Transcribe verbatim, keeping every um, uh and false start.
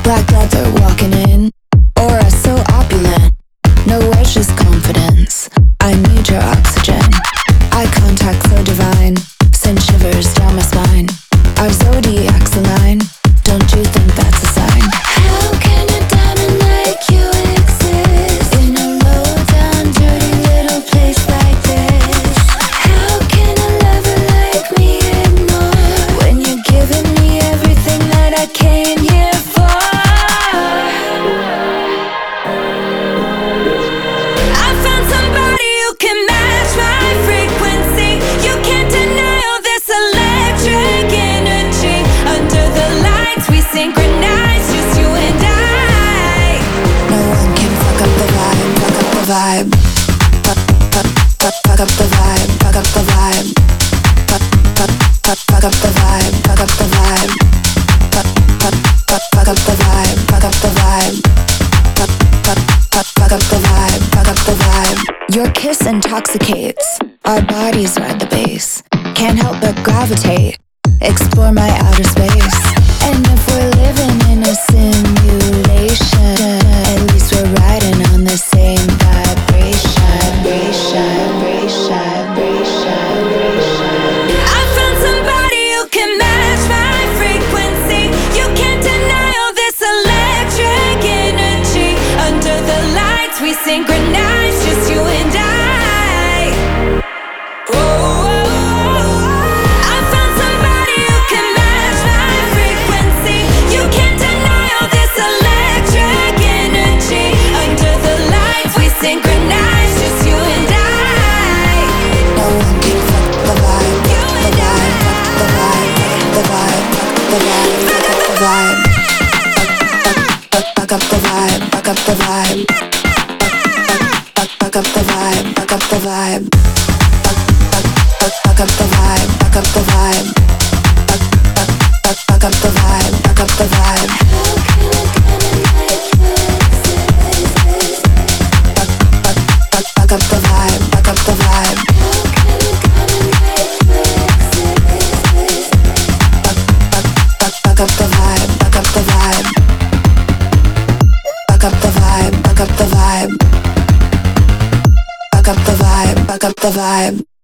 Black leather walking in, aura so opulent. Nowhere, just confidence. I need your oxygen. Eye contact so divine, send shivers down my spine. Our zodiac's aligned. Don't you think that's a sign? How can a diamond like you exist in a low down, dirty little place like this? How can a lover like me ignore when you're giving me everything that I came here for? I found somebody who can match my frequency. You can't deny all this electric energy. Under the lights we synchronize, just you and I. No one can fuck up the vibe, fuck up the vibe. Fuck, fuck, fuck, fuck up the vibe, fuck up the vibe. Fuck, fuck, fuck, fuck up the vibe, fuck up the vibe. Fuck, fuck, fuck, fuck up the vibe, fuck up the vibe. Fuck, fuck, fuck, fuck up the vibe, fuck up the vibe. Your kiss intoxicates, our bodies ride the bass. Can't help but gravitate, explore my outer space. And if we're living in a simulation, at least we're riding on the same vibration. Vibration, vibration, vibration, vibration. I found somebody who can match my frequency. You can't deny all this electric energy. Under the lights we synchronize, just you and I. Fuck up the vibe, fuck up the vibe. Fuck up the vibe, fuck up the vibe. Fuck up the vibe, fuck up the vibe. Fuck up the vibe, fuck up the vibe. Fuck up the vibe, fuck up the vibe. Fuck up the vibe, fuck up the vibe. Fuck up the vibe, fuck up the vibe. Fuck up the vibe, fuck up the vibe.